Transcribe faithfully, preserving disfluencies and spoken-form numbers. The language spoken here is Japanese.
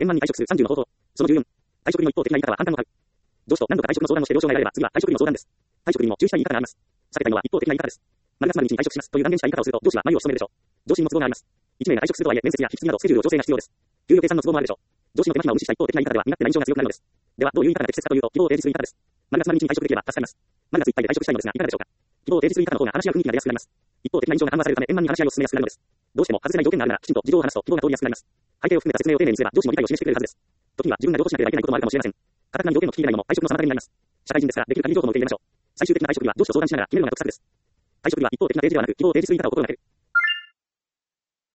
円満に退職するさんじゅうの方法。そのじゅうよん。退職日の一方的な言い方は反感を買う。上司と何度か退職の相談をして了承が得られれば、次は退職日の相談です。退職日にも注意したい言い方があります。避けたいのは一方的な言い方です。何月何日に退職しますという断言した言い方をすると、上司は何を務めるでしょう。上司にも都合があります。いち名が退職するとはいえ、面接や引き継ぎなどスケジュール上調整が必要です。給与計算の都合もあるでしょう。上司の手間暇を無視した一方的な言い方では、身勝手な印象が強くなるのです。では、どういう言い方が適切かというと、希望を提示する言い方です。何月何日に退職できれば助かります。何月いっぱいで退職したいのですが、いかがでしょうか。希望を提示する言い方の方が話し合う雰囲気が出やすくなります。一方的な印象が緩和されるため、円満に話し合いを進めやすくなるのです。どうしても外せない条件があるなら、きちんと事情を話すと希望が通りやすくなります。背景を含めた説明を丁寧にすれば、上司も理解を示してくれるはずです。時には自分が両方しなければいけないこともあるかもしれません。堅くなに条件を聞き入れないのも退職の妨げになります。社会人ですから、できる限り情報も受け入れましょう。最終的な退職日は上司と相談しながら決めるのが得策です。退職日は一方的な提示ではなく、希望を提示する言い方を心がける。